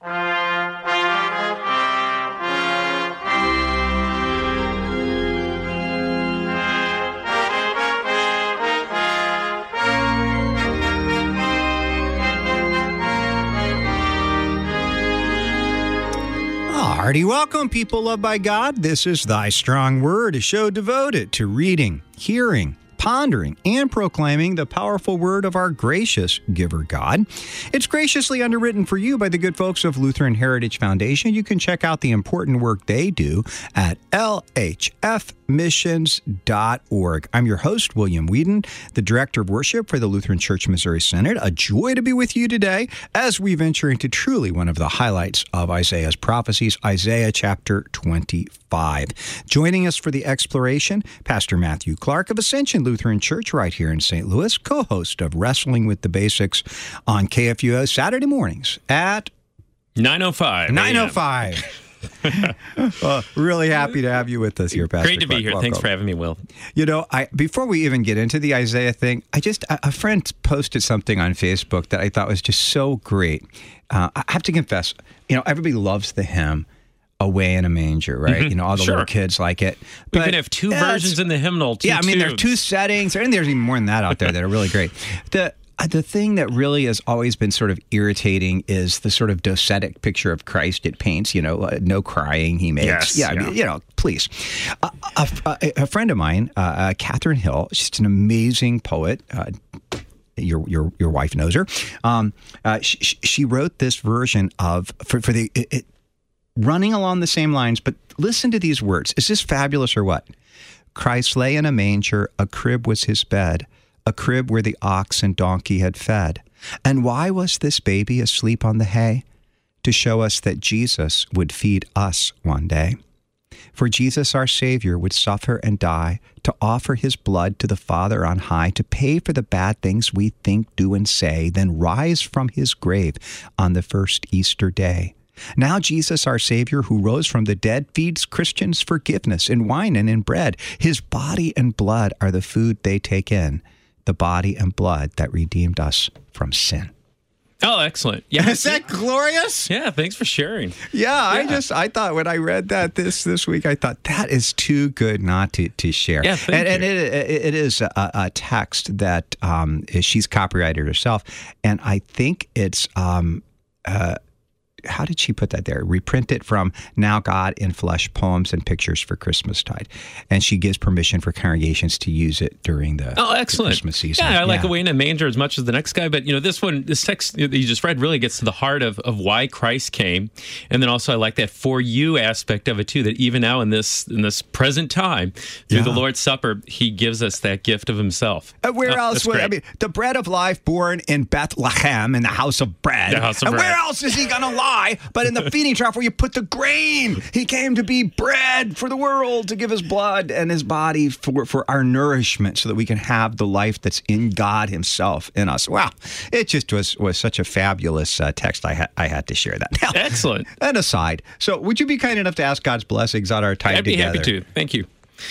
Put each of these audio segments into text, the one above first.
Hearty welcome, people loved by God. This is Thy Strong Word, a show devoted to reading, hearing, pondering, and proclaiming the powerful word of our gracious giver God. It's graciously underwritten for you by the good folks of Lutheran Heritage Foundation. You can check out the important work they do at lhfmissions.org. I'm your host, William Whedon, the Director of Worship for the Lutheran Church Missouri Synod. A joy to be with you today as we venture into truly one of the highlights of Isaiah's prophecies, Isaiah chapter 25. Joining us for the exploration, Pastor Matthew Clark of Ascension Lutheran Church right here in St. Louis, co-host of Wrestling with the Basics on KFUO Saturday mornings at 9:05. 9:05. Well, really happy to have you with us here, Pastor. Great to be here. Welcome. Thanks for having me, Will. You know, before we even get into the Isaiah thing, a friend posted something on Facebook that I thought was just so great. I have to confess, everybody loves the hymn Away in a Manger, right? Mm-hmm. All the little kids like it. We can have two versions in the hymnal. There's two settings, and there's even more than that out there that are really great. The thing that really has always been sort of irritating is the sort of docetic picture of Christ it paints, no crying he makes. Yes, Please. A friend of mine, Catherine Hill, she's an amazing poet. Your wife knows her. She wrote this version of, for the running along the same lines, but listen to these words. Is this fabulous or what? Christ lay in a manger, a crib was his bed, a crib where the ox and donkey had fed. And why was this baby asleep on the hay? To show us that Jesus would feed us one day. For Jesus our Savior would suffer and die to offer his blood to the Father on high, to pay for the bad things we think, do, and say, then rise from his grave on the first Easter day. Now Jesus, our Savior, who rose from the dead, feeds Christians forgiveness in wine and in bread. His body and blood are the food they take in, the body and blood that redeemed us from sin. Oh, excellent. Yeah. Is that glorious? Yeah, thanks for sharing. Yeah. I thought when I read that this week, I thought that is too good not to share. Yeah, thank you. And it is a text that she's copyrighted herself, and I think it's how did she put that there? Reprint it from Now God in Flesh, Poems and Pictures for Christmastide. And she gives permission for congregations to use it during the Christmas season. Yeah, I like Away in a Manger as much as the next guy. But, this text that you just read really gets to the heart of why Christ came. And then also I like that for you aspect of it, too, that even now in this present time, through the Lord's Supper, he gives us that gift of himself. Where else would, the bread of life born in Bethlehem in the house of bread. Where else is he going to lie? But in the feeding trough where you put the grain, he came to be bread for the world, to give his blood and his body for our nourishment so that we can have the life that's in God himself in us. Wow. It just was such a fabulous text. I had to share that. Now, excellent. And aside, so would you be kind enough to ask God's blessings on our time together? I'd be happy to. Thank you.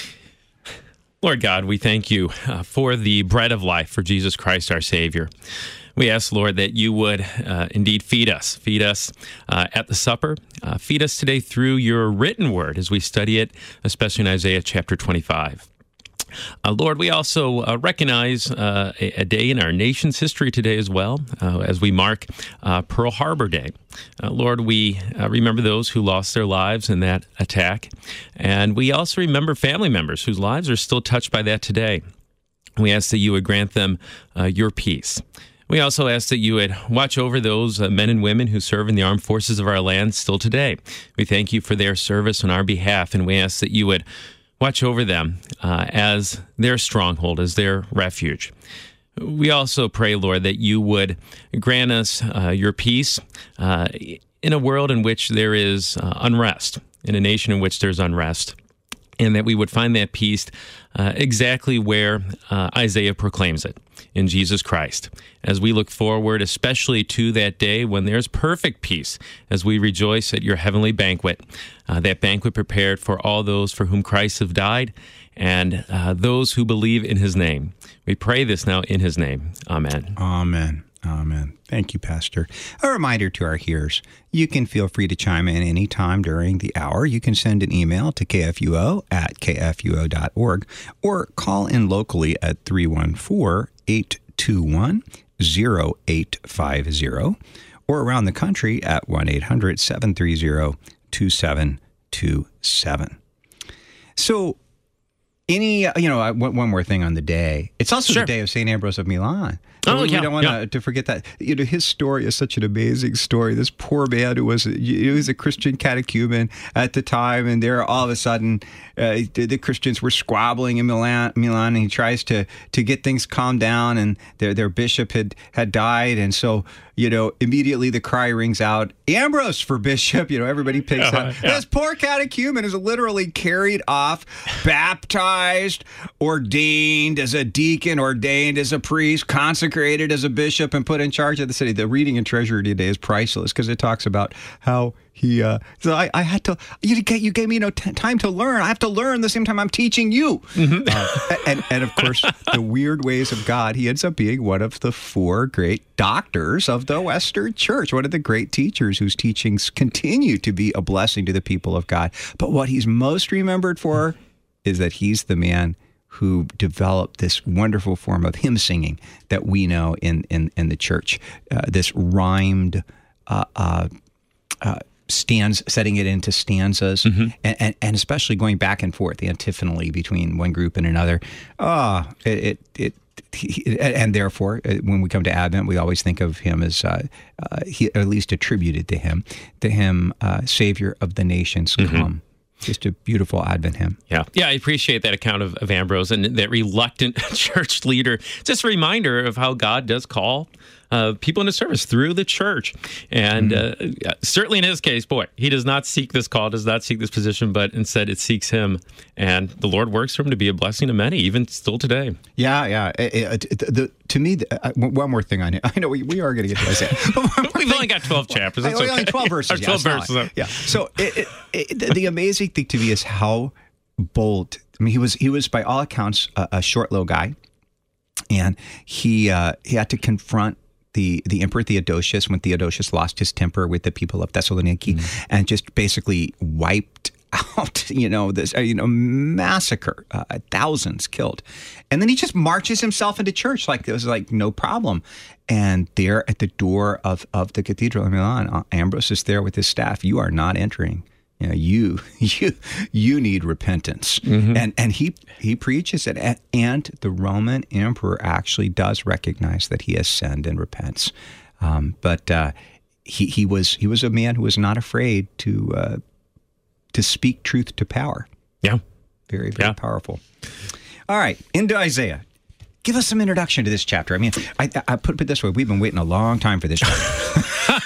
Lord God, we thank you for the bread of life, for Jesus Christ, our Savior. We ask, Lord, that you would indeed feed us at the supper. Feed us today through your written word as we study it, especially in Isaiah chapter 25. Lord, we also recognize a day in our nation's history today as well, as we mark Pearl Harbor Day. Lord, we remember those who lost their lives in that attack, and we also remember family members whose lives are still touched by that today. We ask that you would grant them your peace. We also ask that you would watch over those men and women who serve in the armed forces of our land still today. We thank you for their service on our behalf, and we ask that you would watch over them as their stronghold, as their refuge. We also pray, Lord, that you would grant us your peace in a world in which there is unrest, in a nation in which there's unrest, and that we would find that peace exactly where Isaiah proclaims it, in Jesus Christ. As we look forward, especially to that day when there's perfect peace, as we rejoice at your heavenly banquet, that banquet prepared for all those for whom Christ have died and those who believe in his name. We pray this now in his name. Amen. Amen. Amen. Thank you, Pastor. A reminder to our hearers, you can feel free to chime in anytime during the hour. You can send an email to kfuo@kfuo.org or call in locally at 314-821-0850 or around the country at 1-800-730-2727. So, one more thing on the day. It's also the day of St. Ambrose of Milan. We don't want to forget that. His story is such an amazing story. This poor man who was a Christian catechumen at the time, and there all of a sudden the Christians were squabbling in Milan, and he tries to get things calmed down, and their bishop had died, and so immediately the cry rings out, Ambrose for bishop. Everybody picks up. Yeah. This poor catechumen is literally carried off, baptized, ordained as a deacon, ordained as a priest, consecrated as a bishop, and put in charge of the city. The reading in Treasury today is priceless because it talks about how he. So I had to. You gave me time to learn. I have to learn the same time I'm teaching you. Mm-hmm. And of course, the weird ways of God. He ends up being one of the four great doctors of the Western Church, one of the great teachers whose teachings continue to be a blessing to the people of God. But what he's most remembered for is that he's the man who developed this wonderful form of hymn singing that we know in the church. This rhymed setting it into stanzas, mm-hmm. and especially going back and forth, the antiphonally between one group and another. And therefore, when we come to Advent, we always think of him as, he at least attributed to him, Savior of the nations, mm-hmm. come. Just a beautiful Advent hymn. Yeah, I appreciate that account of Ambrose and that reluctant church leader. Just a reminder of how God does call people into service through the church. And certainly in his case, he does not seek this call, does not seek this position, but instead it seeks him. And the Lord works for him to be a blessing to many, even still today. Yeah. To me, one more thing on it. I know we are going to get to Isaiah. We've only got 12 chapters. It's only 12 verses. 12 verses. Yeah. So the amazing thing to me is how bold. I mean, he was by all accounts a short, little guy, and he had to confront the Emperor Theodosius when Theodosius lost his temper with the people of Thessaloniki, and just basically wiped out, this massacre, thousands killed, and then he just marches himself into church like it was like no problem. And there at the door of the Cathedral in Milan, Ambrose is there with his staff. You are not entering. You need repentance, mm-hmm. and he preaches it, and the Roman emperor actually does recognize that he has sinned and repents. But he was a man who was not afraid to speak truth to power. Yeah, very powerful. All right, into Isaiah. Give us some introduction to this chapter. I mean, I put it this way: we've been waiting a long time for this chapter.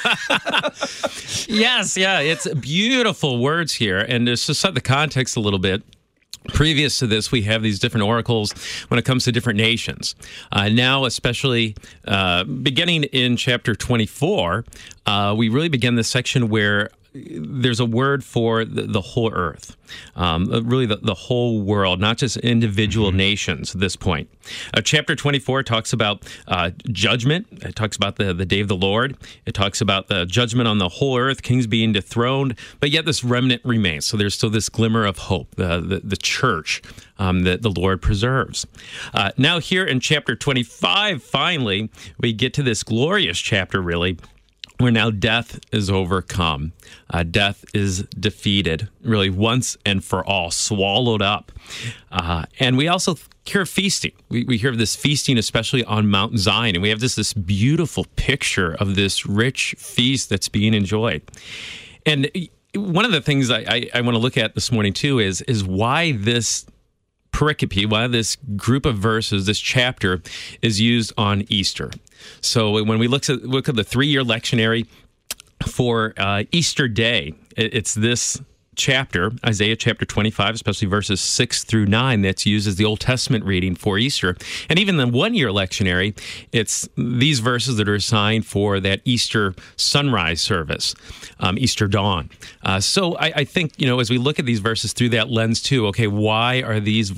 Yes, it's beautiful words here. And just to set the context a little bit, previous to this, we have these different oracles when it comes to different nations. Now, especially beginning in chapter 24, we really begin this section where there's a word for the whole earth, really the whole world, not just individual nations at this point. Chapter 24 talks about judgment. It talks about the day of the Lord. It talks about the judgment on the whole earth, kings being dethroned, but yet this remnant remains. So there's still this glimmer of hope, the church that the Lord preserves. Now here in chapter 25, finally, we get to this glorious chapter, really, where now death is overcome. Death is defeated, really once and for all, swallowed up. And we also hear feasting. We hear of this feasting, especially on Mount Zion. And we have this beautiful picture of this rich feast that's being enjoyed. And one of the things I want to look at this morning, too, is why this pericope, why this group of verses, this chapter, is used on Easter. So when we look at the 3-year lectionary for Easter Day, it's this chapter, Isaiah chapter 25, especially verses 6 through 9, that's used as the Old Testament reading for Easter. And even the one-year lectionary, it's these verses that are assigned for that Easter sunrise service, Easter dawn. So I think, as we look at these verses through that lens too, okay, why are these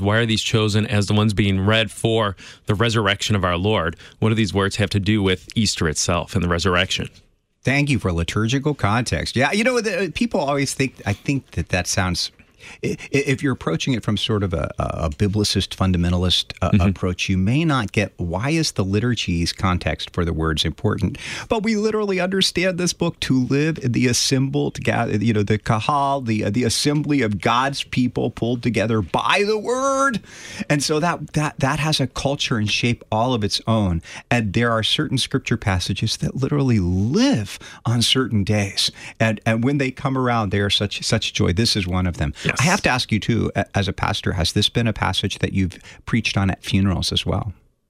chosen as the ones being read for the resurrection of our Lord? What do these words have to do with Easter itself and the resurrection? Thank you for liturgical context. Yeah, people always I think that sounds, if you're approaching it from sort of a biblicist, fundamentalist approach, you may not get why is the liturgy's context for the words important. But we literally understand this book to live in the assembled, the kahal, the assembly of God's people pulled together by the word. And so that has a culture and shape all of its own. And there are certain scripture passages that literally live on certain days. And when they come around, they are such joy. This is one of them. Yes. I have to ask you, too, as a pastor, has this been a passage that you've preached on at funerals as well?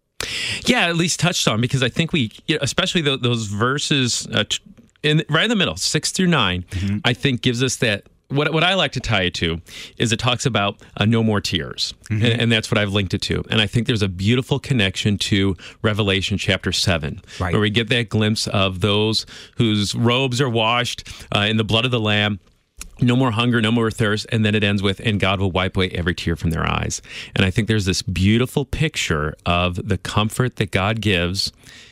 Yeah, at least touched on, because I think we, especially those verses right in the middle, 6 through 9, I think gives us that. What I like to tie it to is it talks about no more tears, and that's what I've linked it to. And I think there's a beautiful connection to Revelation chapter 7, where we get that glimpse of those whose robes are washed in the blood of the Lamb. No more hunger, no more thirst, and then it ends with, and God will wipe away every tear from their eyes. And I think there's this beautiful picture of the comfort that God gives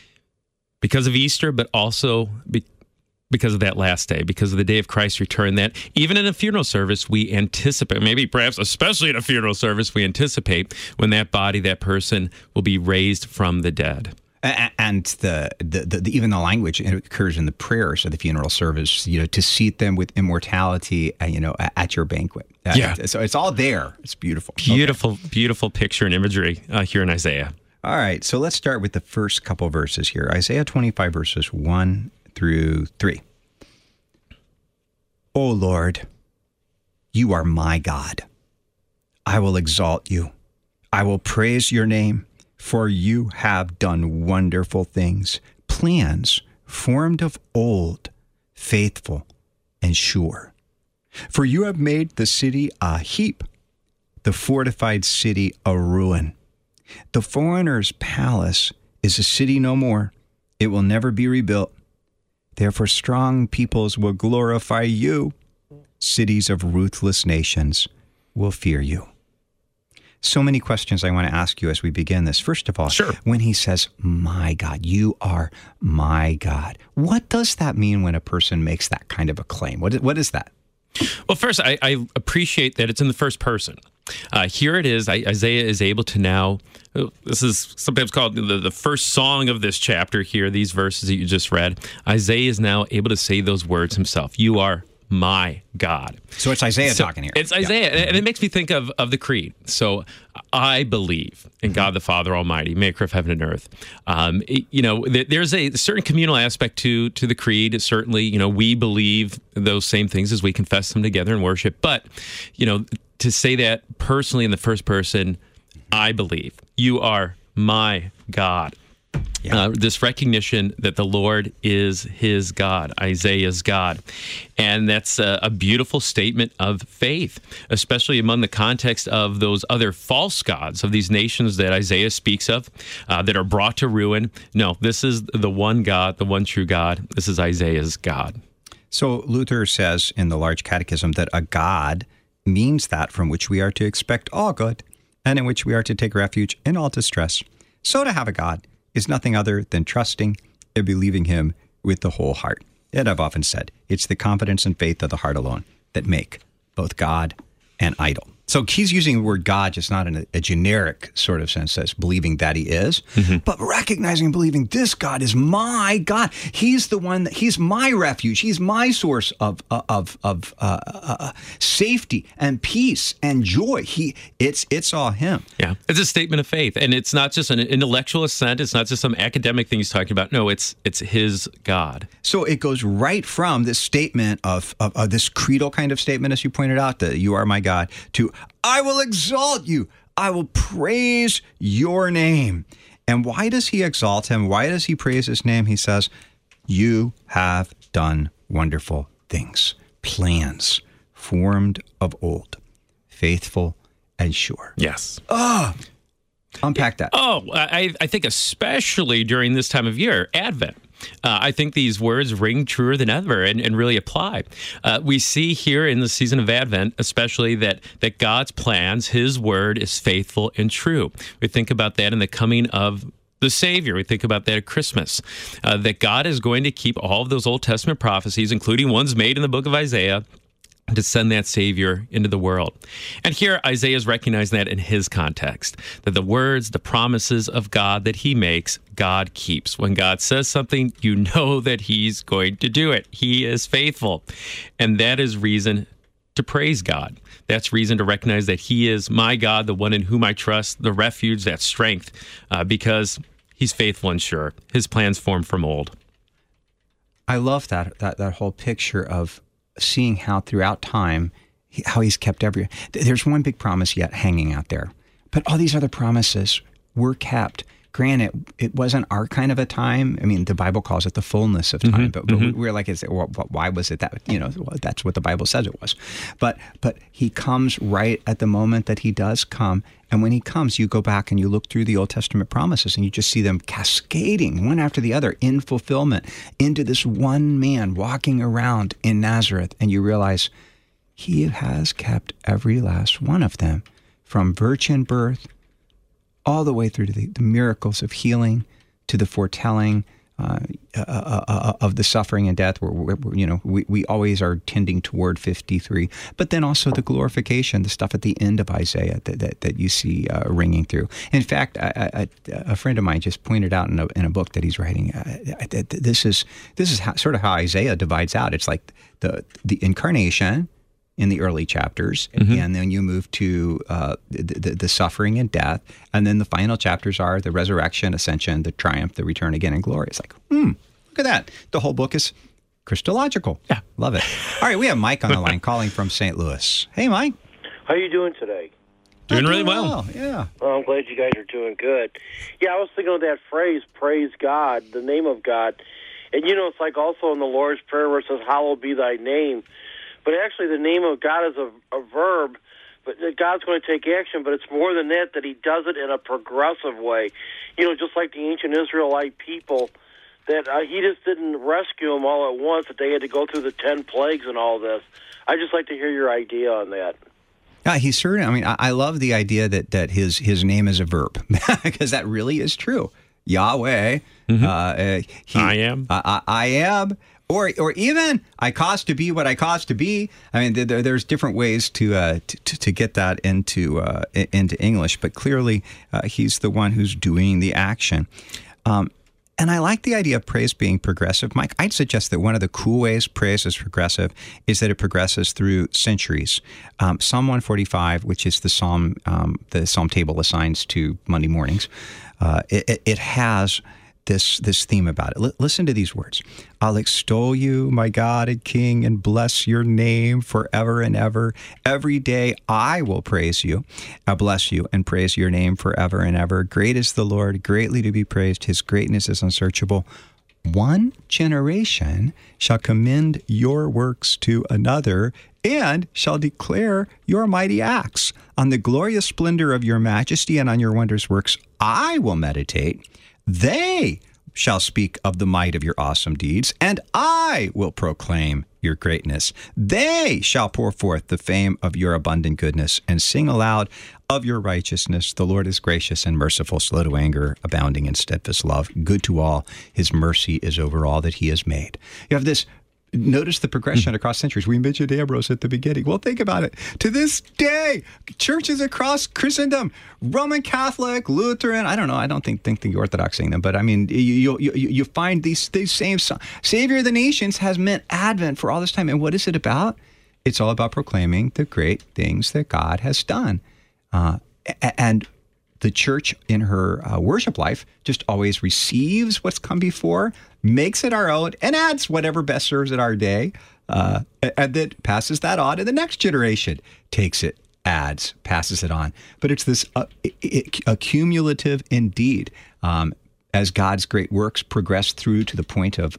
because of Easter, but also because of that last day, because of the day of Christ's return, that even in a funeral service, we anticipate, maybe perhaps especially in a funeral service, we anticipate when that body, that person will be raised from the dead. And the even the language occurs in the prayers of the funeral service, to seat them with immortality, at your banquet. So it's all there. It's beautiful. Beautiful picture and imagery here in Isaiah. All right, so let's start with the first couple verses here. Isaiah 25, verses 1 through 3. O Lord, you are my God. I will exalt you. I will praise your name. For you have done wonderful things, plans formed of old, faithful and sure. For you have made the city a heap, the fortified city a ruin. The foreigner's palace is a city no more. It will never be rebuilt. Therefore strong peoples will glorify you. Cities of ruthless nations will fear you. So many questions I want to ask you as we begin this. First of all, sure. When he says, my God, you are my God, what does that mean when a person makes that kind of a claim? What is that? Well, first, I appreciate that it's in the first person. Here it is. Isaiah is able to now, this is sometimes called the first song of this chapter here, these verses that you just read. Isaiah is now able to say those words himself. You are my God. So it's Isaiah talking here. It's Isaiah, and it makes me think of the creed. So I believe in God the Father Almighty, maker of heaven and earth. There's a certain communal aspect to the creed. Certainly, we believe those same things as we confess them together in worship. But, to say that personally in the first person, I believe you are my God. Yeah. This recognition that the Lord is his God, Isaiah's God. And that's a beautiful statement of faith, especially among the context of those other false gods of these nations that Isaiah speaks of that are brought to ruin. No, this is the one God, the one true God. This is Isaiah's God. So Luther says in the Large Catechism that a God means that from which we are to expect all good and in which we are to take refuge in all distress. So to have a God is nothing other than trusting and believing him with the whole heart. And I've often said, it's the confidence and faith of the heart alone that make both God and idol. So he's using the word God just not in a generic sort of sense as believing that he is, but recognizing and believing this God is my God. He's the one he's my refuge. He's my source of safety and peace and joy. It's all him. Yeah, it's a statement of faith, and it's not just an intellectual assent. It's not just some academic thing he's talking about. No, it's his God. So it goes right from this statement of this creedal kind of statement, as you pointed out, that you are my God, to I will exalt you. I will praise your name. And why does he exalt him? Why does he praise his name? He says, you have done wonderful things, plans formed of old, faithful and sure. Yes. Unpack that. I think especially during this time of year, Advent. I think these words ring truer than ever and really apply. We see here in the season of Advent, especially that God's plans, His word is faithful and true. We think about that in the coming of the Savior. We think about that at Christmas, that God is going to keep all of those Old Testament prophecies, including ones made in the book of Isaiah, to send that Savior into the world. And here Isaiah is recognizing that in his context, that the words, the promises of God that he makes, God keeps. When God says something, you know that He's going to do it. He is faithful. And that is reason to praise God. That's reason to recognize that He is my God, the one in whom I trust, the refuge, that strength, because He's faithful and sure. His plans formed from old. I love that whole picture of seeing how throughout time, how He's kept there's one big promise yet hanging out there, but all these other promises were kept. Granted, it wasn't our kind of a time. I mean, the Bible calls it the fullness of time, but we're like, why was it that? That's what the Bible says it was. But He comes right at the moment that He does come. And when He comes, you go back and you look through the Old Testament promises and you just see them cascading one after the other in fulfillment into this one man walking around in Nazareth. And you realize He has kept every last one of them, from virgin birth all the way through to the miracles of healing, to the foretelling of the suffering and death. We always are tending toward 53, but then also the glorification, the stuff at the end of Isaiah that you see ringing through. In fact, a friend of mine just pointed out in a book that he's writing, this is sort of how Isaiah divides out. It's like the incarnation in the early chapters, and then you move to the suffering and death, and then the final chapters are the resurrection, ascension, the triumph, the return again in glory. It's like, look at that. The whole book is Christological. Yeah, love it. All right, we have Mike on the line calling from St. Louis. Hey, Mike. How you doing today? Doing really well. Yeah. Well, I'm glad you guys are doing good. Yeah, I was thinking of that phrase, praise God, the name of God. And, it's like also in the Lord's Prayer where it says, hallowed be thy name. But actually, the name of God is a verb, but God's going to take action, but it's more than that He does it in a progressive way. Just like the ancient Israelite people, that He just didn't rescue them all at once, that they had to go through the 10 plagues and all this. I'd just like to hear your idea on that. Yeah, he's certain. I mean, I love the idea that his name is a verb, because that really is true. Yahweh, I am. I am. Or even I cause to be what I cause to be. I mean, there's different ways to get that into English, but clearly He's the one who's doing the action. And I like the idea of praise being progressive. Mike, I'd suggest that one of the cool ways praise is progressive is that it progresses through centuries. Psalm 145, which is the psalm table assigns to Monday mornings, it has this theme about it. Listen to these words. I'll extol you, my God and King, and bless your name forever and ever. Every day I will praise you. I'll bless you and praise your name forever and ever. Great is the Lord, greatly to be praised. His greatness is unsearchable. One generation shall commend your works to another and shall declare your mighty acts. On the glorious splendor of your majesty and on your wondrous works I will meditate. They shall speak of the might of your awesome deeds, and I will proclaim your greatness. They shall pour forth the fame of your abundant goodness and sing aloud of your righteousness. The Lord is gracious and merciful, slow to anger, abounding in steadfast love, good to all. His mercy is over all that He has made. You have this. Notice the progression across centuries. We mentioned Ambrose at the beginning. Well, think about it. To this day, churches across Christendom, Roman Catholic, Lutheran, I don't know. I don't think the Orthodox sing them, but I mean, you find these same songs. Savior of the Nations has meant Advent for all this time. And what is it about? It's all about proclaiming the great things that God has done. And the church in her worship life just always receives what's come before, makes it our own, and adds whatever best serves it our day, and then passes that on to the next generation, takes it, adds, passes it on. But it's this accumulative indeed. as God's great works progress through to the point of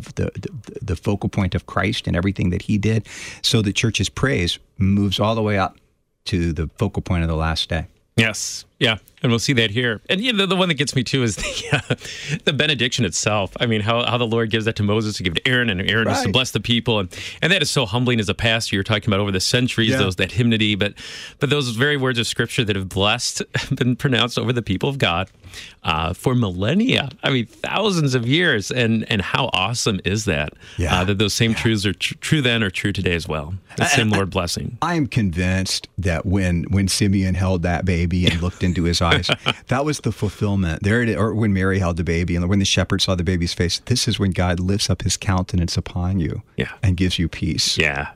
the focal point of Christ and everything that he did, so the church's praise moves all the way up to the focal point of the last day. Yes. Yeah. And we'll see that here. And the one that gets me too is the benediction itself. I mean, how the Lord gives that to Moses to give to Aaron, and Aaron is to bless the people. And that is so humbling as a pastor. You're talking about over the centuries, that hymnody, but those very words of Scripture that have been pronounced over the people of God for millennia. I mean, thousands of years. And how awesome is that? That those same truths are true then are true today as well. The same Lord blessing. I am convinced that when Simeon held that baby and looked into his eyes, that was the fulfillment. There it is, or when Mary held the baby and when the shepherd saw the baby's face, this is when God lifts up his countenance upon you and gives you peace. Yeah.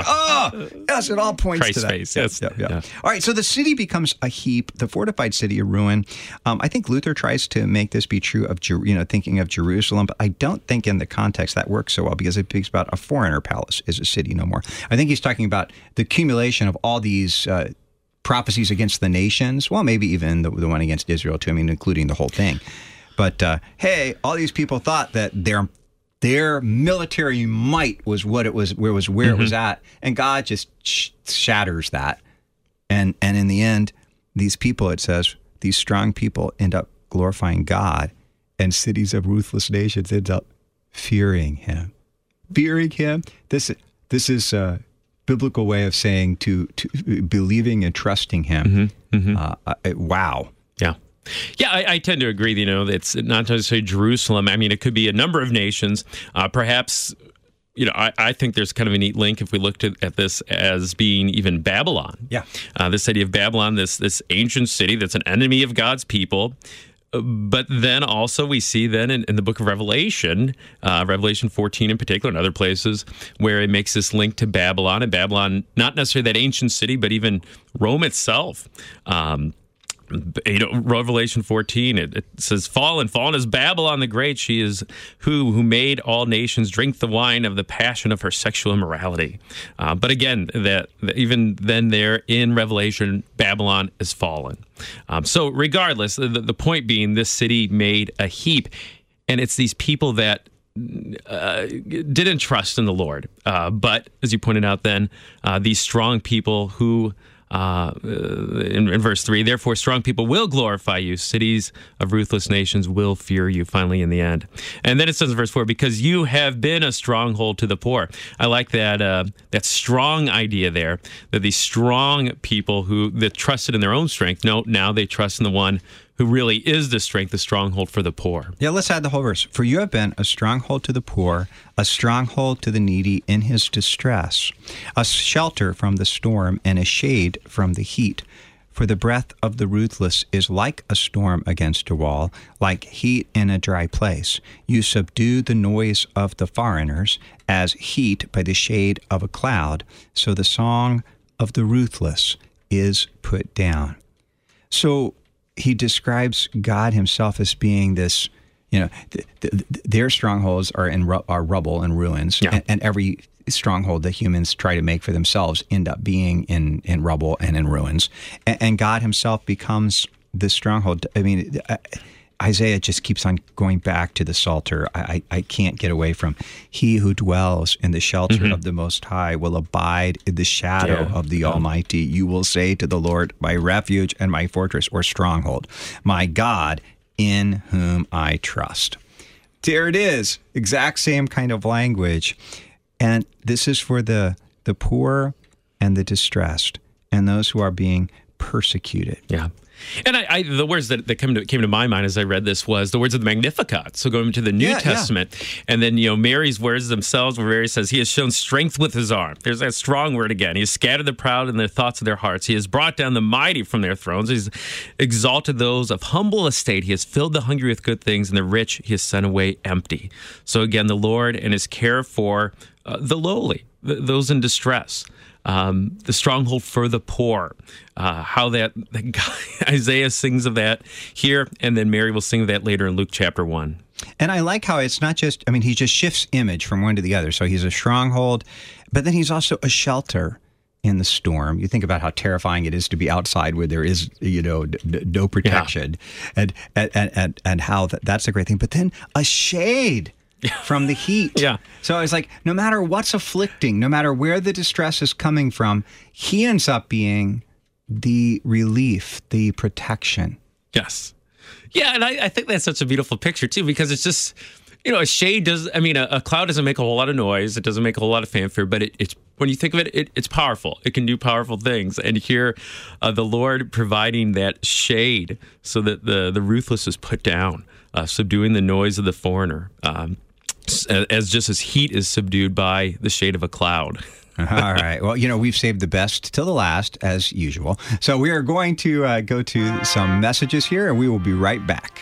Yes, it all points Christ's to that. Face. Yes. Yeah. All right, so the city becomes a heap, the fortified city a ruin. I think Luther tries to make this be true of, thinking of Jerusalem, but I don't think in the context that works so well, because it speaks about a foreigner palace is a city no more. I think he's talking about the accumulation of all these prophecies against the nations. Well, maybe even the one against Israel too. I mean, including the whole thing. But hey, all these people thought that their military might was what it was, where it was at, and God just shatters that. And in the end, these people, it says, these strong people end up glorifying God, and cities of ruthless nations end up fearing Him. Fearing Him. This is a biblical way of saying to believing and trusting Him. Wow. Yeah. Yeah, I tend to agree. It's not necessarily Jerusalem. I mean, it could be a number of nations. Perhaps, I think there's kind of a neat link if we looked at this as being even Babylon. Yeah. This city of Babylon, this ancient city that's an enemy of God's people. But then also we see then in the book of Revelation, Revelation 14 in particular, and other places, where it makes this link to Babylon. And Babylon, not necessarily that ancient city, but even Rome itself. Revelation 14, it says, fallen is Babylon the Great. She is who made all nations drink the wine of the passion of her sexual immorality. But again, that even then there in Revelation, Babylon is fallen. So regardless, the point being, this city made a heap, and it's these people that didn't trust in the Lord. But as you pointed out then, these strong people who in verse 3, therefore strong people will glorify you, cities of ruthless nations will fear you, finally in the end. And then it says in verse 4, because you have been a stronghold to the poor. I like that strong idea there, that these strong people that trusted in their own strength, now they trust in the one who really is the strength, the stronghold for the poor. Yeah, let's add the whole verse. For you have been a stronghold to the poor, a stronghold to the needy in his distress, a shelter from the storm and a shade from the heat. For the breath of the ruthless is like a storm against a wall, like heat in a dry place. You subdue the noise of the foreigners as heat by the shade of a cloud, so the song of the ruthless is put down. So he describes God himself as being this, their strongholds are rubble and ruins, and every stronghold that humans try to make for themselves end up being in rubble and in ruins. And God himself becomes the stronghold. I mean, Isaiah just keeps on going back to the Psalter. I can't get away from, he who dwells in the shelter of the Most High will abide in the shadow of the Almighty. You will say to the Lord, my refuge and my fortress or stronghold, my God in whom I trust. There it is. Exact same kind of language. And this is for the poor and the distressed and those who are being persecuted. Yeah. And the words that came to my mind as I read this was the words of the Magnificat. So going to the New Testament, and then Mary's words themselves, where Mary says, he has shown strength with his arm. There's that strong word again. He has scattered the proud in the thoughts of their hearts. He has brought down the mighty from their thrones. He's exalted those of humble estate. He has filled the hungry with good things, and the rich he has sent away empty. So again, the Lord and his care for the lowly, those in distress. The stronghold for the poor, how that Isaiah sings of that here, and then Mary will sing of that later in Luke chapter 1. And I like how it's not just, he just shifts image from one to the other. So he's a stronghold, but then he's also a shelter in the storm. You think about how terrifying it is to be outside where there is, no protection, and how that's a great thing. But then a shade from the heat. Yeah. So it's like, no matter what's afflicting, no matter where the distress is coming from, he ends up being the relief, the protection. Yes. Yeah, and I think that's such a beautiful picture, too, because it's just, a shade a cloud doesn't make a whole lot of noise. It doesn't make a whole lot of fanfare, but it's when you think of it, it's powerful. It can do powerful things. And here, the Lord providing that shade so that the ruthless is put down, subduing the noise of the foreigner, as heat is subdued by the shade of a cloud. All right. Well, we've saved the best till the last, as usual. So we are going to go to some messages here, and we will be right back.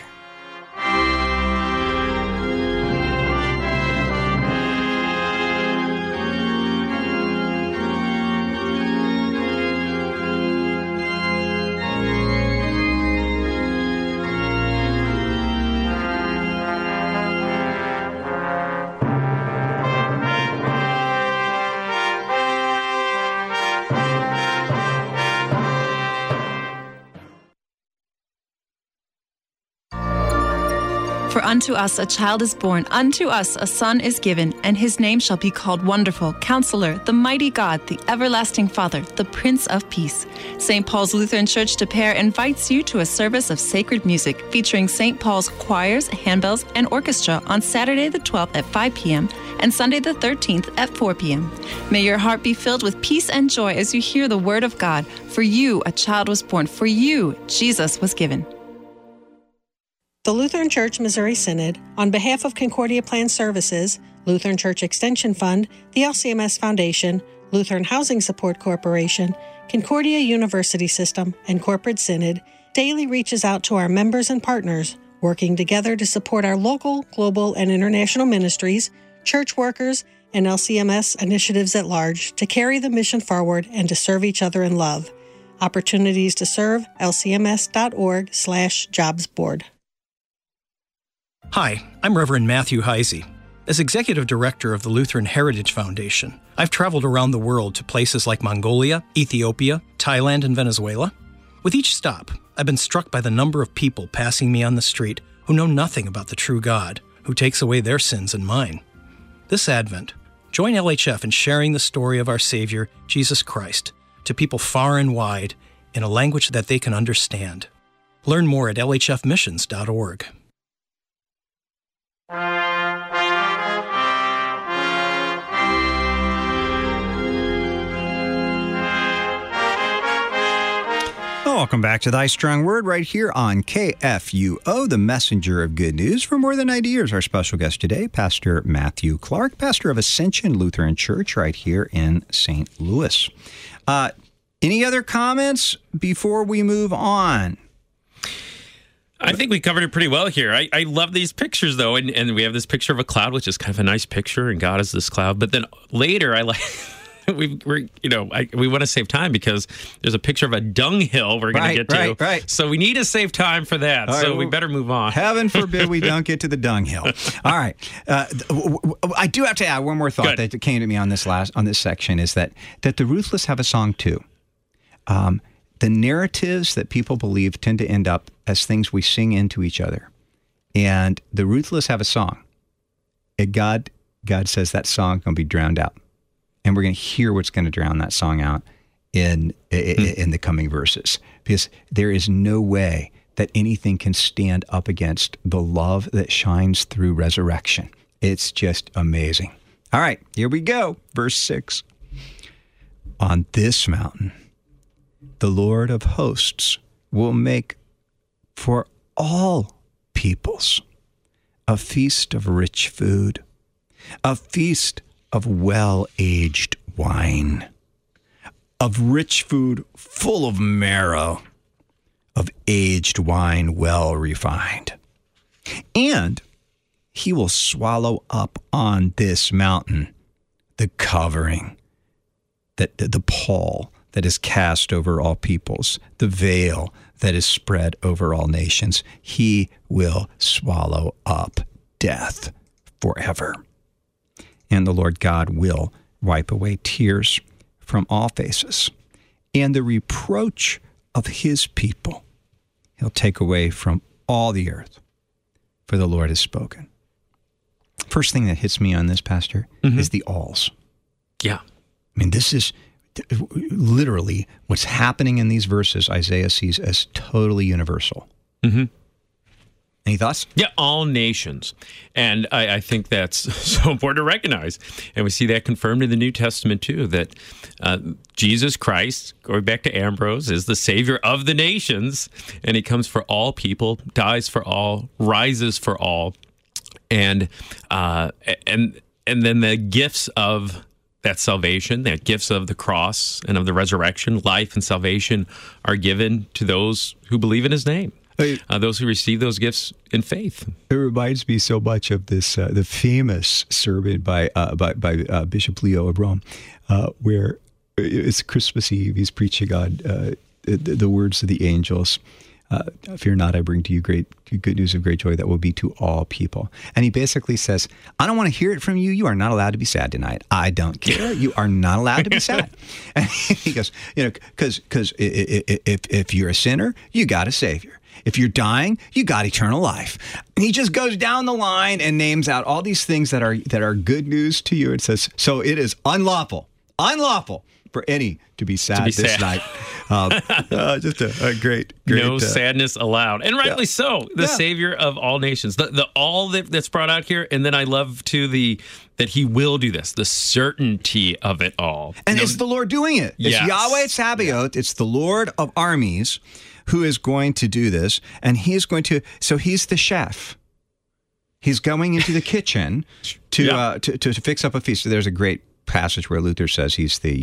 For unto us a child is born, unto us a son is given, and his name shall be called Wonderful, Counselor, the Mighty God, the Everlasting Father, the Prince of Peace. St. Paul's Lutheran Church de Pere invites you to a service of sacred music featuring St. Paul's choirs, handbells, and orchestra on Saturday the 12th at 5 p.m. and Sunday the 13th at 4 p.m. May your heart be filled with peace and joy as you hear the word of God. For you a child was born, for you Jesus was given. The Lutheran Church Missouri Synod, on behalf of Concordia Plan Services, Lutheran Church Extension Fund, the LCMS Foundation, Lutheran Housing Support Corporation, Concordia University System, and Corporate Synod, daily reaches out to our members and partners, working together to support our local, global, and international ministries, church workers, and LCMS initiatives at large to carry the mission forward and to serve each other in love. Opportunities to serve, lcms.org/jobs board. Hi, I'm Reverend Matthew Heisey. As Executive Director of the Lutheran Heritage Foundation, I've traveled around the world to places like Mongolia, Ethiopia, Thailand, and Venezuela. With each stop, I've been struck by the number of people passing me on the street who know nothing about the true God, who takes away their sins and mine. This Advent, join LHF in sharing the story of our Savior, Jesus Christ, to people far and wide in a language that they can understand. Learn more at lhfmissions.org. Welcome back to Thy Strong Word right here on KFUO, the messenger of good news. For more than 90 years, our special guest today, Pastor Matthew Clark, pastor of Ascension Lutheran Church right here in St. Louis. Any other comments before we move on? I think we covered it pretty well here. I love these pictures, though, and we have this picture of a cloud, which is kind of a nice picture, and God is this cloud. But then later, I like... we want to save time because there's a picture of a dunghill we're going to get to. Right. So we need to save time for that. All so right, we better move on. Heaven forbid we don't get to the dunghill. All right. I do have to add one more thought that came to me on this section is that the ruthless have a song too. The narratives that people believe tend to end up as things we sing into each other. And the ruthless have a song. And God says that song going to be drowned out. And we're going to hear what's going to drown that song out in the coming verses. Because there is no way that anything can stand up against the love that shines through resurrection. It's just amazing. All right, here we go. Verse 6. On this mountain, the Lord of hosts will make for all peoples a feast of rich food, a feast of well-aged wine, of rich food full of marrow, of aged wine well refined. And he will swallow up on this mountain the covering, the pall that is cast over all peoples, the veil that is spread over all nations. He will swallow up death forever. And the Lord God will wipe away tears from all faces, and the reproach of his people he'll take away from all the earth, for the Lord has spoken. First thing that hits me on this, Pastor, is the alls. Yeah. I mean, this is literally what's happening in these verses Isaiah sees as totally universal. Any thoughts? Yeah, all nations. And I think that's so important to recognize. And we see that confirmed in the New Testament, too, that Jesus Christ, going back to Ambrose, is the Savior of the nations. And he comes for all people, dies for all, rises for all. And then the gifts of that salvation, that gifts of the cross and of the resurrection, life and salvation are given to those who believe in his name. Those who receive those gifts in faith. It reminds me so much of this the famous sermon by Bishop Leo of Rome, where it's Christmas Eve. He's preaching on the words of the angels. Fear not, I bring to you good news of great joy that will be to all people. And he basically says, I don't want to hear it from you. You are not allowed to be sad tonight. I don't care. You are not allowed to be sad. And he goes, because if you're a sinner, you got a Savior. If you're dying, you got eternal life. And he just goes down the line and names out all these things that are good news to you. It says, so it is unlawful for any to be sad this night. Just a great. No sadness allowed. And rightly so. The Savior of all nations. The all that's brought out here. And then I love, too, that he will do this, the certainty of it all. And it's the Lord doing it. It's Yahweh Sabaoth. It's the Lord of armies who is going to do this. And he's going to, so he's the chef. He's going into the kitchen to fix up a feast. So there's a great passage where Luther says he's the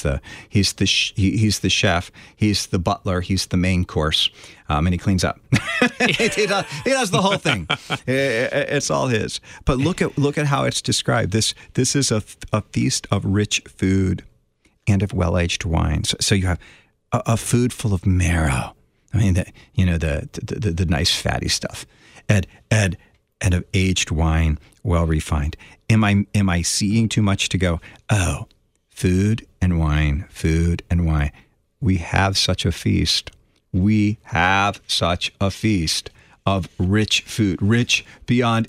chef, he's the butler, he's the main course, and he cleans up. he does the whole thing. It's all his. But look at how it's described. This is a feast of rich food and of well-aged wine. So you have a food full of marrow. I mean, the nice fatty stuff, and of aged wine, well refined. Am I seeing too much to go, oh, food and wine. We have such a feast. We have such a feast of rich food, rich beyond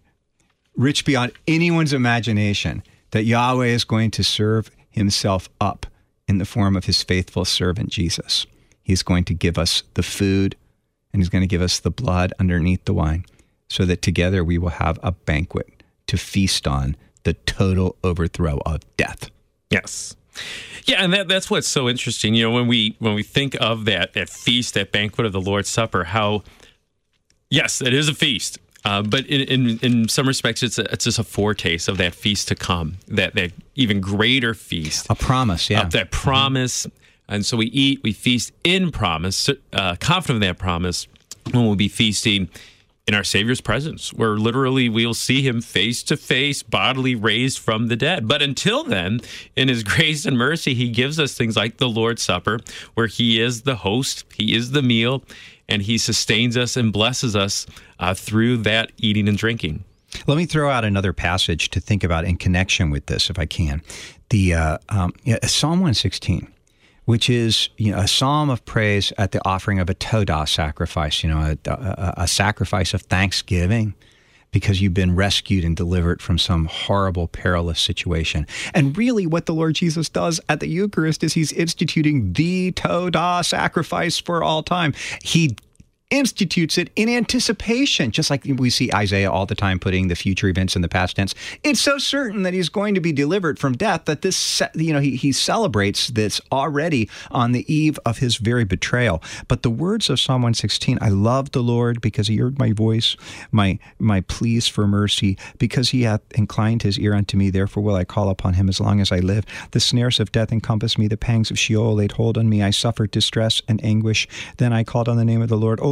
anyone's imagination, that Yahweh is going to serve himself up in the form of his faithful servant, Jesus. He's going to give us the food, and he's going to give us the blood underneath the wine, so that together we will have a banquet to feast on the total overthrow of death. Yes. Yeah, and that's what's so interesting. When we think of that feast, that banquet of the Lord's Supper, how, yes, it is a feast, but in some respects, it's just a foretaste of that feast to come, that even greater feast. A promise, yeah. That promise. And so we eat, we feast in promise, confident of that promise, when we'll be feasting in our Savior's presence, where literally we'll see him face to face, bodily raised from the dead. But until then, in his grace and mercy, he gives us things like the Lord's Supper, where he is the host, he is the meal, and he sustains us and blesses us through that eating and drinking. Let me throw out another passage to think about in connection with this, if I can. The Psalm 116. Which is a psalm of praise at the offering of a Todah sacrifice, a sacrifice of thanksgiving, because you've been rescued and delivered from some horrible, perilous situation. And really what the Lord Jesus does at the Eucharist is he's instituting the Todah sacrifice for all time. He institutes it in anticipation, just like we see Isaiah all the time putting the future events in the past tense. It's so certain that he's going to be delivered from death that this, he celebrates this already on the eve of his very betrayal. But the words of Psalm 116, I love the Lord because he heard my voice, my pleas for mercy, because he hath inclined his ear unto me. Therefore will I call upon him as long as I live. The snares of death encompassed me. The pangs of Sheol laid hold on me. I suffered distress and anguish. Then I called on the name of the Lord. O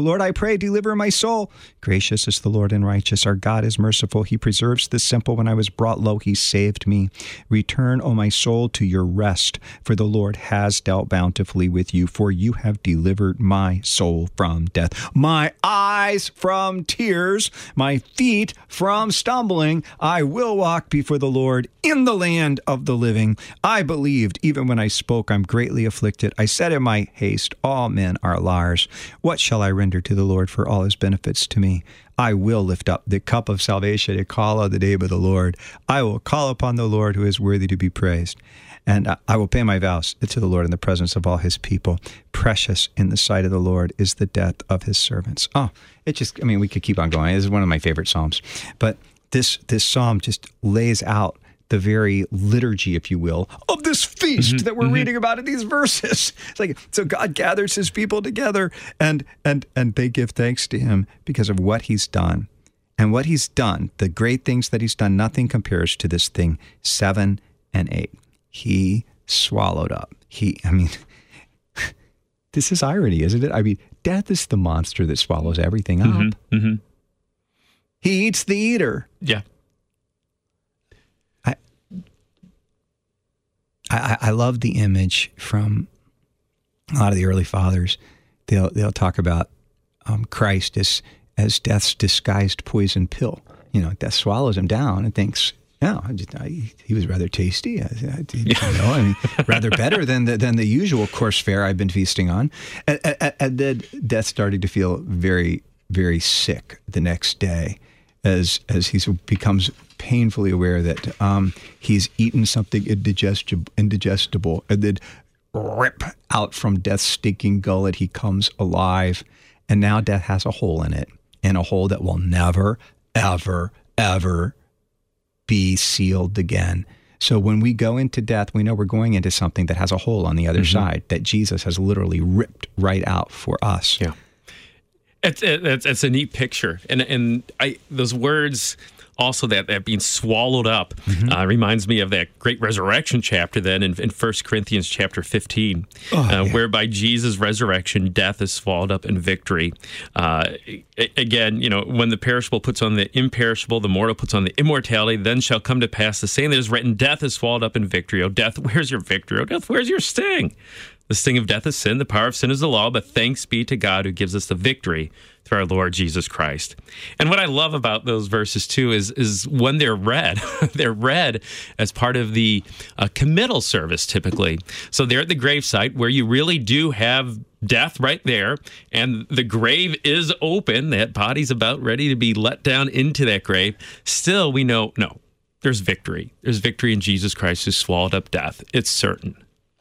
Lord, I pray, deliver my soul. Gracious is the Lord and righteous. Our God is merciful. He preserves the simple. When I was brought low, he saved me. Return, O my soul, to your rest, for the Lord has dealt bountifully with you, for you have delivered my soul from death, my eyes from tears, my feet from stumbling. I will walk before the Lord in the land of the living. I believed, even when I spoke, I'm greatly afflicted. I said in my haste, all men are liars. What shall I render to the Lord for all his benefits to me? I will lift up the cup of salvation and call on the name of the Lord. I will call upon the Lord who is worthy to be praised. And I will pay my vows to the Lord in the presence of all his people. Precious in the sight of the Lord is the death of his servants. Oh, we could keep on going. This is one of my favorite Psalms. But this psalm just lays out the very liturgy, if you will, of this feast that we're reading about in these verses. It's like, so God gathers his people together and they give thanks to him because of what he's done. And what he's done, the great things that he's done, nothing compares to this thing, 7 and 8. He swallowed up. This is irony, isn't it? I mean, death is the monster that swallows everything up. He eats the eater. Yeah. I love the image from a lot of the early fathers. They'll talk about Christ as death's disguised poison pill. You know, death swallows him down and thinks, he was rather tasty. Rather better than the usual course fare I've been feasting on. And then death started to feel very, very sick the next day as he becomes painfully aware that he's eaten something indigestible, and then rip out from death's stinking gullet, he comes alive. And now death has a hole in it, and a hole that will never, ever, ever be sealed again. So when we go into death, we know we're going into something that has a hole on the other side that Jesus has literally ripped right out for us. Yeah. It's a neat picture. And those words also that being swallowed up reminds me of that great resurrection chapter then in 1 Corinthians chapter 15, whereby Jesus' resurrection, death is swallowed up in victory. Again, when the perishable puts on the imperishable, the mortal puts on the immortality, then shall come to pass the saying that is written, death is swallowed up in victory. O death, where's your victory? O death, where's your sting? The sting of death is sin, the power of sin is the law, but thanks be to God who gives us the victory through our Lord Jesus Christ. And what I love about those verses too is when they're read, they're read as part of the committal service typically. So they're at the gravesite where you really do have death right there, and the grave is open, that body's about ready to be let down into that grave. Still, we know, no, there's victory. There's victory in Jesus Christ who swallowed up death. It's certain.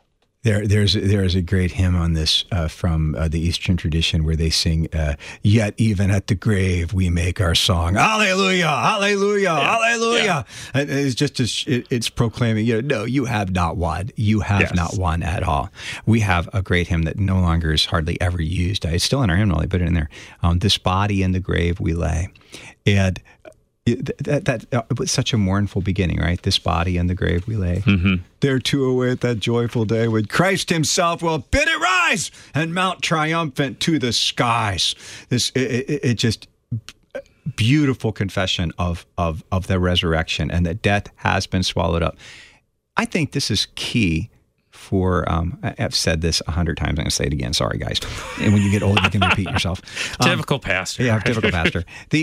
There is a great hymn on this from the Eastern tradition where they sing, yet even at the grave we make our song. Hallelujah, hallelujah, hallelujah. Yeah. It's proclaiming, no, you have not won. You have not won at all. We have a great hymn that no longer is hardly ever used. It's still in our hymnal. They put it in there. This body in the grave we lay. And that was such a mournful beginning, right? This body in the grave we lay. There to await that joyful day when Christ himself will bid it rise and mount triumphant to the skies. It just beautiful confession of the resurrection and that death has been swallowed up. I think this is key for, I've said this 100 times, I'm going to say it again. Sorry, guys. And when you get old, you can repeat yourself. Typical pastor. Yeah, typical pastor.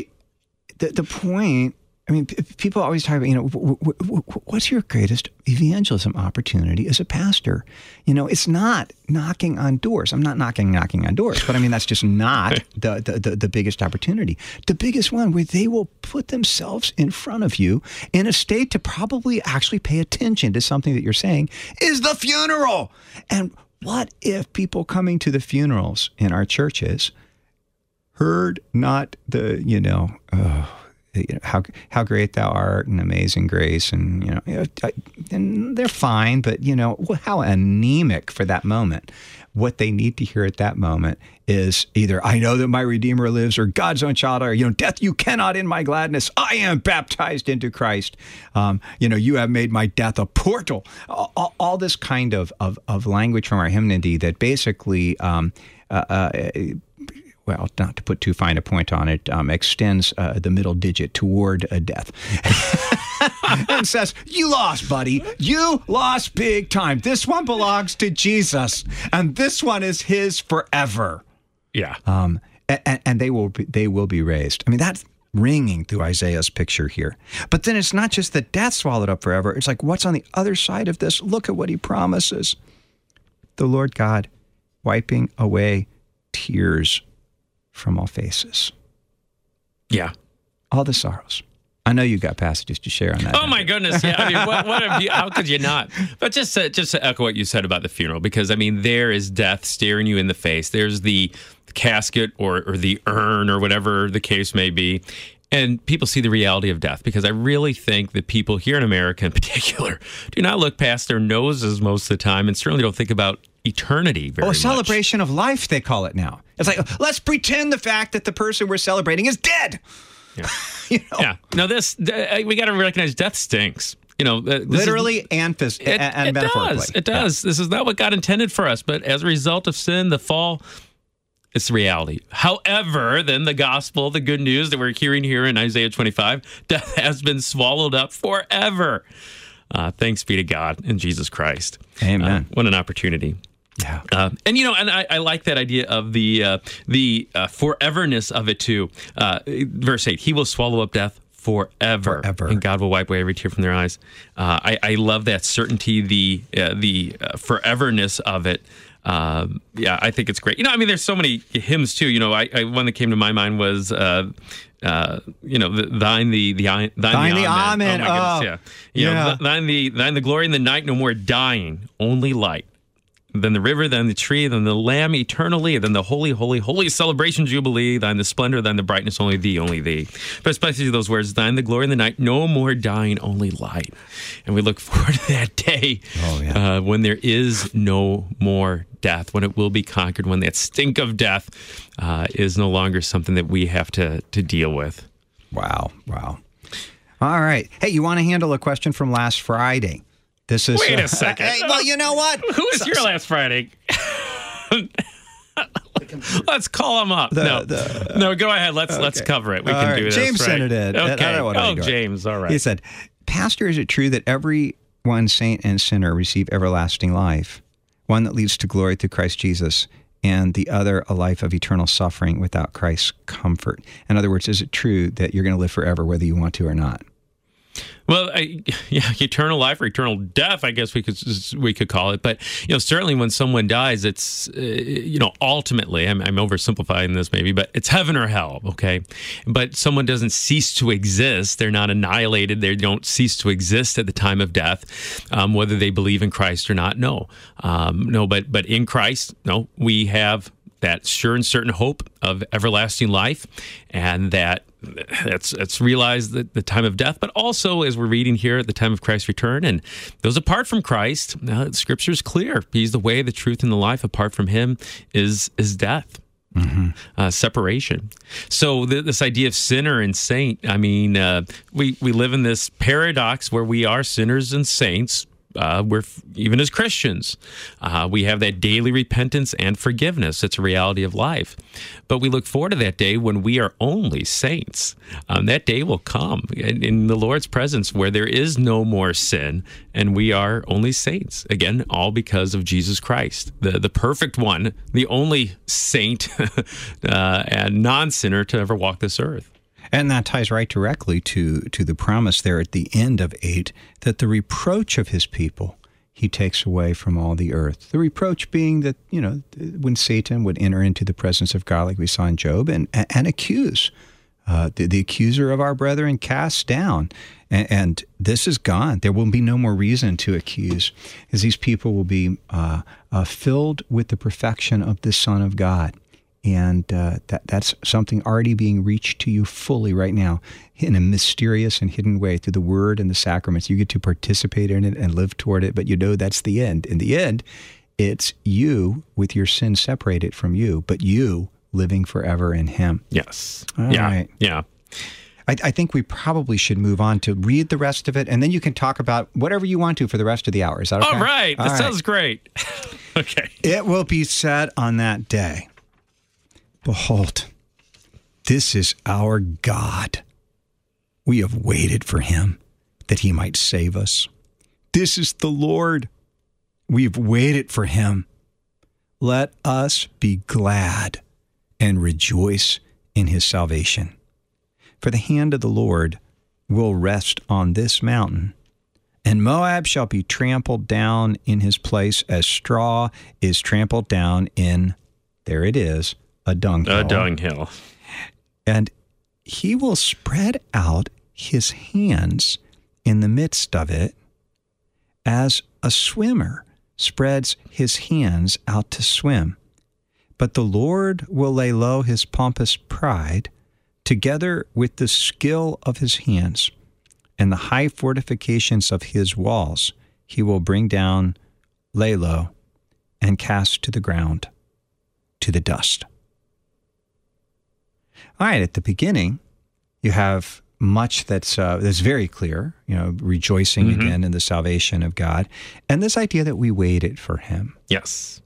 The point, people always talk about, what's your greatest evangelism opportunity as a pastor? It's not knocking on doors. I'm not knocking on doors, but that's just not the biggest opportunity. The biggest one where they will put themselves in front of you in a state to probably actually pay attention to something that you're saying is the funeral. And what if people coming to the funerals in our churches heard not the, how great thou art and amazing grace, and and they're fine, but how anemic for that moment. What they need to hear at that moment is either I know that my Redeemer lives, or God's own child, or death you cannot end my gladness. I am baptized into Christ. You have made my death a portal. All this kind of language from our hymnody that basically well, not to put too fine a point on it, extends the middle digit toward death and says, you lost, buddy. You lost big time. This one belongs to Jesus, and this one is his forever. Yeah. And they will be raised. I mean, that's ringing through Isaiah's picture here. But then it's not just that death swallowed up forever. It's like, what's on the other side of this? Look at what he promises. The Lord God wiping away tears from all faces. Yeah. All the sorrows. I know you got passages to share on that. Oh, my goodness. Yeah. I mean, what have you, how could you not? But just to echo what you said about the funeral, because, I mean, there is death staring you in the face. There's the casket or the urn or whatever the case may be. And people see the reality of death, because I really think that people here in America in particular do not look past their noses most of the time, and certainly don't think about eternity very much. Celebration of life, they call it now. It's like, let's pretend the fact that the person we're celebrating is dead. Yeah. You know? Yeah. No, we got to recognize death stinks. You know, literally and metaphorically. It does. This is not what God intended for us. But as a result of sin, the fall, it's the reality. However, then the gospel, the good news that we're hearing here in Isaiah 25, death has been swallowed up forever. Thanks be to God in Jesus Christ. Amen. What an opportunity. Yeah. And I like that idea of the foreverness of it too. Verse 8, he will swallow up death forever. And God will wipe away every tear from their eyes. I love that certainty, the foreverness of it. I think it's great. I mean, there's so many hymns too. One that came to my mind was, thine the amen. Oh my goodness, thine the glory in the night, no more dying, only light. Then the river, then the tree, then the lamb eternally, then the holy, holy, holy celebration jubilee, thine the splendor, thine the brightness, only thee, only thee. But especially those words, thine the glory in the night, no more dying, only light. And we look forward to that day when there is no more death, when it will be conquered, when that stink of death is no longer something that we have to deal with. Wow. All right. Hey, you want to handle a question from last Friday? This is. Wait a second. Hey, well, you know what? Who was here last Friday? Let's call him up. No, go ahead. Let's cover it. We can do this. James right? sent it in. Okay. I don't want to James. All right. He said, Pastor, is it true that every one saint and sinner receive everlasting life, one that leads to glory through Christ Jesus, and the other a life of eternal suffering without Christ's comfort? In other words, is it true that you're going to live forever whether you want to or not? Well, eternal life or eternal death, I guess we could call it. But certainly when someone dies, it's ultimately, I'm oversimplifying this maybe, but it's heaven or hell. Okay, but someone doesn't cease to exist; they're not annihilated. They don't cease to exist at the time of death, whether they believe in Christ or not. No, but in Christ, we have that sure and certain hope of everlasting life, and that's realized at the time of death, but also, as we're reading here, at the time of Christ's return. And those apart from Christ, Scripture is clear. He's the way, the truth, and the life. Apart from him is death. Mm-hmm. Separation. So this idea of sinner and saint, I mean, we live in this paradox where we are sinners and saints. We're even as Christians, we have that daily repentance and forgiveness. It's a reality of life. But we look forward to that day when we are only saints. That day will come in the Lord's presence where there is no more sin and we are only saints. Again, all because of Jesus Christ, the perfect one, the only saint and non-sinner to ever walk this earth. And that ties right directly to the promise there at the end of 8, that the reproach of his people he takes away from all the earth. The reproach being that, when Satan would enter into the presence of God, like we saw in Job, and accuse, the accuser of our brethren cast down. And this is gone. There will be no more reason to accuse, as these people will be filled with the perfection of the Son of God. And that's something already being reached to you fully right now in a mysterious and hidden way through the Word and the sacraments. You get to participate in it and live toward it, but that's the end. In the end, it's you with your sin separated from you, but you living forever in Him. Yes. All right. Yeah. I think we probably should move on to read the rest of it, and then you can talk about whatever you want to for the rest of the hour. Is that okay? All right. That sounds great. Okay. It will be said on that day, Behold, this is our God. We have waited for him that he might save us. This is the Lord. We have waited for him. Let us be glad and rejoice in his salvation. For the hand of the Lord will rest on this mountain, and Moab shall be trampled down in his place as straw is trampled down in, there it is, a dunghill. A dunghill. And he will spread out his hands in the midst of it as a swimmer spreads his hands out to swim. But the Lord will lay low his pompous pride together with the skill of his hands, and the high fortifications of his walls he will bring down, lay low, and cast to the ground, to the dust. All right, at the beginning, you have much that's very clear, rejoicing again in the salvation of God, and this idea that we waited for him. Yes.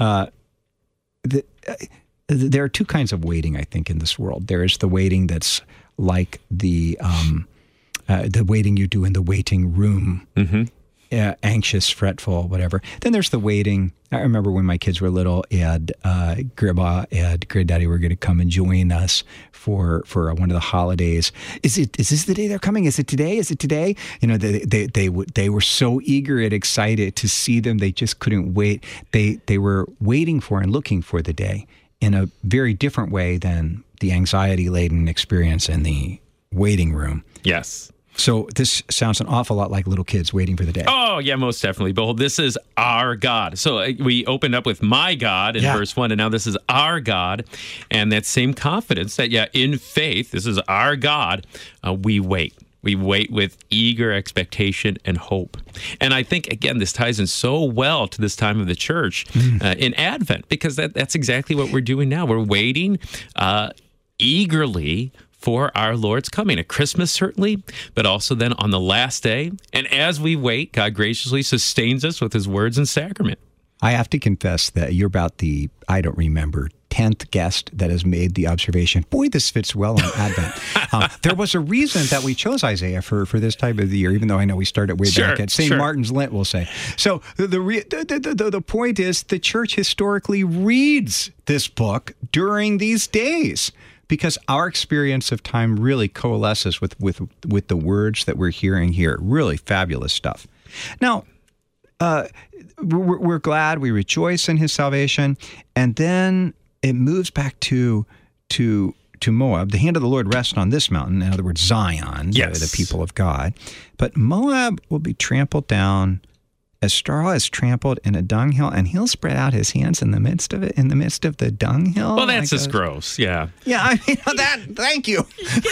There are two kinds of waiting, I think, in this world. There is the waiting that's like the waiting you do in the waiting room, anxious, fretful, whatever. Then there's the waiting. I remember when my kids were little, Grandma and Granddaddy were going to come and join us for one of the holidays. Is this the day they're coming? Is it today? Is it today? They were so eager and excited to see them. They just couldn't wait. They were waiting for and looking for the day in a very different way than the anxiety-laden experience in the waiting room. Yes. So this sounds an awful lot like little kids waiting for the day. Oh, yeah, most definitely. Behold, this is our God. So we opened up with my God in verse 1, and now this is our God. And that same confidence that, in faith, this is our God, we wait. We wait with eager expectation and hope. And I think, again, this ties in so well to this time of the church in Advent, because that's exactly what we're doing now. We're waiting eagerly for our Lord's coming, at Christmas certainly, but also then on the last day. And as we wait, God graciously sustains us with his words and sacrament. I have to confess that you're about the, 10th guest that has made the observation, boy, this fits well on Advent. There was a reason that we chose Isaiah for this time of the year, even though I know we started way back at St. Martin's Lent, we'll say. So the point is the church historically reads this book during these days, because our experience of time really coalesces with the words that we're hearing here. Really fabulous stuff. Now, we're glad, we rejoice in his salvation, and then it moves back to Moab. The hand of the Lord rests on this mountain, in other words, Zion, the people of God. But Moab will be trampled down as straw is trampled in a dunghill, and he'll spread out his hands in the midst of it, in the midst of the dunghill. Well, that's just gross, yeah. Yeah, thank you.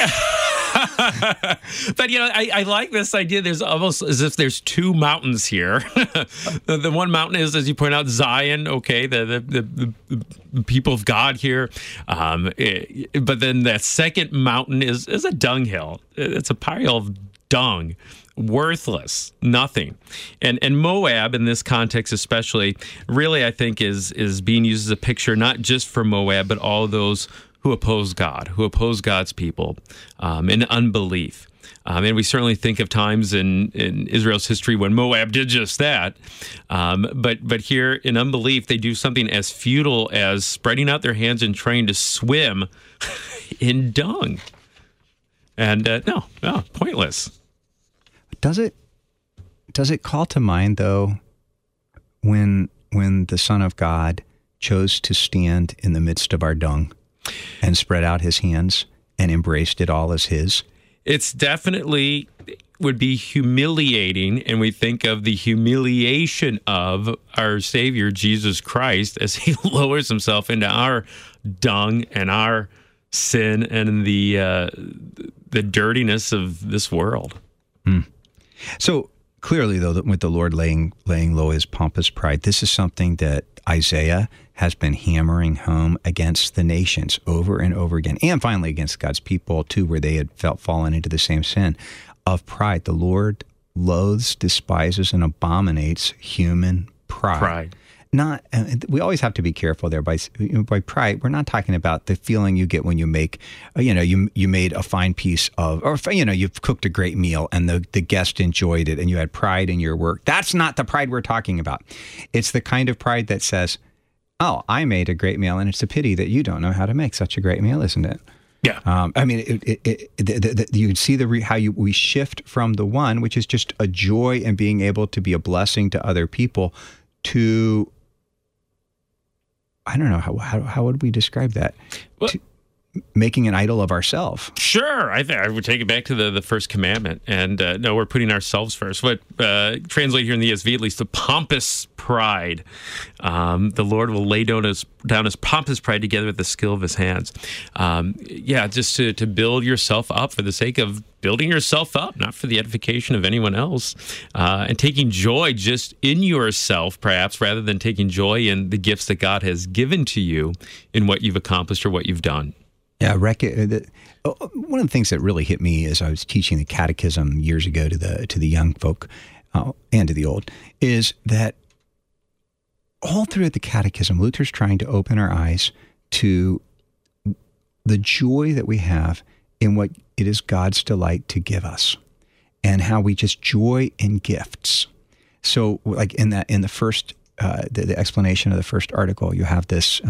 But, I like this idea. There's almost as if there's two mountains here. The one mountain is, as you point out, Zion, okay, the people of God here. But then that second mountain is a dunghill. It's a pile of dung. Worthless, nothing. And Moab, in this context especially, really I think is being used as a picture not just for Moab, but all those who oppose God, who oppose God's people in unbelief. And we certainly think of times in Israel's history when Moab did just that. But here in unbelief, they do something as futile as spreading out their hands and trying to swim in dung. And no, pointless. Does it call to mind, though, when the Son of God chose to stand in the midst of our dung and spread out his hands and embraced it all as his? It's definitely would be humiliating, and we think of the humiliation of our Savior, Jesus Christ, as he lowers himself into our dung and our sin and the dirtiness of this world. So clearly, though, with the Lord laying low his pompous pride, this is something that Isaiah has been hammering home against the nations over and over again, and finally against God's people, too, where they had fallen into the same sin of pride. The Lord loathes, despises, and abominates human pride. not. We always have to be careful there. By pride, we're not talking about the feeling you get when you make, you made a fine piece of, or you've cooked a great meal and the guest enjoyed it and you had pride in your work. That's not the pride we're talking about. It's the kind of pride that says, "Oh, I made a great meal, and it's a pity that you don't know how to make such a great meal, isn't it?" Yeah. You can see we shift from the one, which is just a joy and being able to be a blessing to other people, to, I don't know, how would we describe that? Well, to making an idol of ourselves. Sure. I would take it back to the first commandment. And no, we're putting ourselves first. What translate here in the ESV, at least, the pompous pride. The Lord will lay down his pompous pride together with the skill of his hands. Just to build yourself up for the sake of building yourself up, not for the edification of anyone else. And taking joy just in yourself, perhaps, rather than taking joy in the gifts that God has given to you in what you've accomplished or what you've done. Yeah, one of the things that really hit me as I was teaching the catechism years ago to the young folk and to the old, is that all throughout the catechism, Luther's trying to open our eyes to the joy that we have in what it is God's delight to give us, and how we just joy in gifts. So, like in the first, the explanation of the first article, you have this,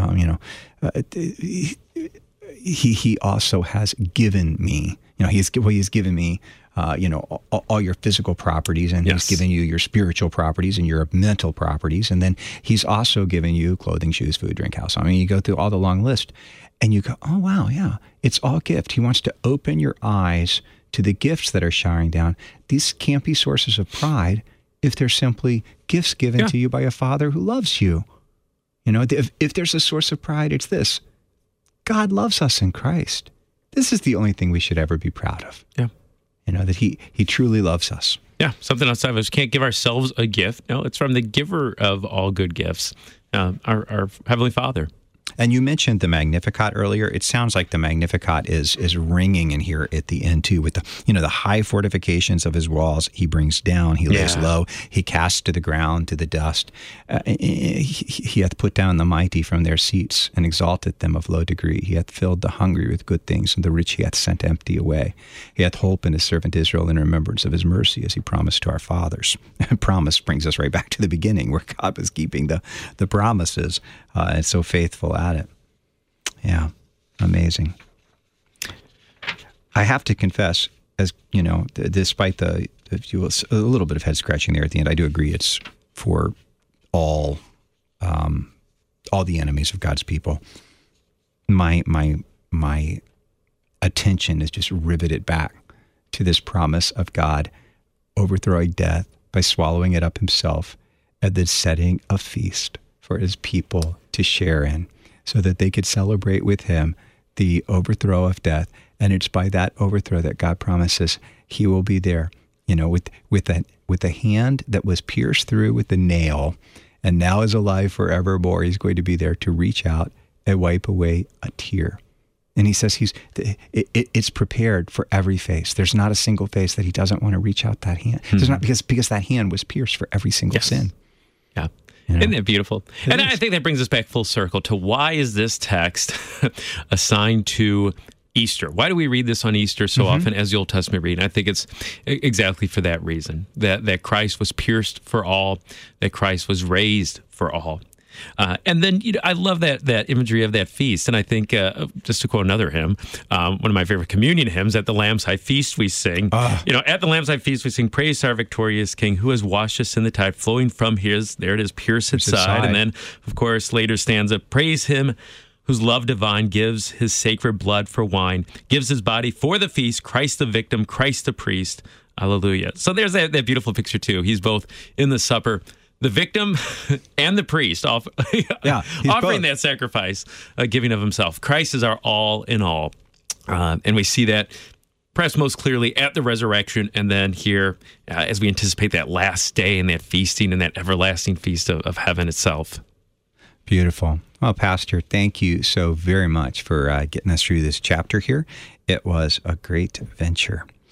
He also has given me, he has given me, all your physical properties, and yes, he's given you your spiritual properties and your mental properties. And then he's also given you clothing, shoes, food, drink, house. I mean, you go through all the long list and you go, oh, wow, yeah, it's all gift. He wants to open your eyes to the gifts that are showering down. These can't be sources of pride if they're simply gifts given to you by a Father who loves you. If there's a source of pride, it's this: God loves us in Christ. This is the only thing we should ever be proud of. Yeah. That he truly loves us. Yeah, something outside of us. Can't give ourselves a gift. No, it's from the giver of all good gifts, our Heavenly Father. And you mentioned the Magnificat earlier. It sounds like the Magnificat is ringing in here at the end too, with the high fortifications of his walls. He brings down, he lays low, he casts to the ground, to the dust. He hath put down the mighty from their seats and exalted them of low degree. He hath filled the hungry with good things, and the rich he hath sent empty away. He hath holpen his servant Israel in remembrance of his mercy, as he promised to our fathers. Promise brings us right back to the beginning, where God was keeping the promises, and so faithful at it. Yeah, amazing. I have to confess, as despite a little bit of head scratching there at the end, I do agree it's for all the enemies of God's people. My attention is just riveted back to this promise of God overthrowing death by swallowing it up himself, and then setting a feast for his people to share in, so that they could celebrate with him the overthrow of death. And it's by that overthrow that God promises he will be there, with a hand that was pierced through with the nail and now is alive forevermore. He's going to be there to reach out and wipe away a tear. And he says it's prepared for every face. There's not a single face that he doesn't want to reach out that hand. There's not, because that hand was pierced for every single sin. Yeah. Isn't that beautiful? I think that brings us back full circle to why is this text assigned to Easter? Why do we read this on Easter so often as the Old Testament read? And I think it's exactly for that reason, that Christ was pierced for all, that Christ was raised for all. And then I love that imagery of that feast. And I think, just to quote another hymn, one of my favorite communion hymns, at the Lamb's High Feast we sing, at the Lamb's High Feast we sing, praise to our victorious King, who has washed us in the tide flowing from his, there it is, pierced side. And then, of course, later stanza, praise him whose love divine gives his sacred blood for wine, gives his body for the feast, Christ the victim, Christ the priest. Hallelujah. So there's that beautiful picture too. He's both in the supper, the victim and the priest, offering both. That sacrifice, giving of himself. Christ is our all in all. And we see that perhaps most clearly at the resurrection, and then here as we anticipate that last day and that feasting and that everlasting feast of heaven itself. Beautiful. Well, Pastor, thank you so very much for getting us through this chapter here. It was a great venture.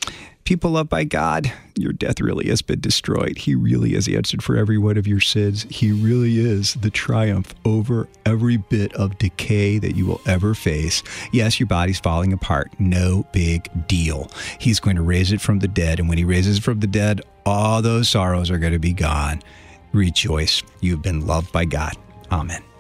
People loved by God, your death really has been destroyed. He really has answered for every one of your sins. He really is the triumph over every bit of decay that you will ever face. Yes, your body's falling apart. No big deal. He's going to raise it from the dead. And when he raises it from the dead, all those sorrows are going to be gone. Rejoice. You've been loved by God. Amen.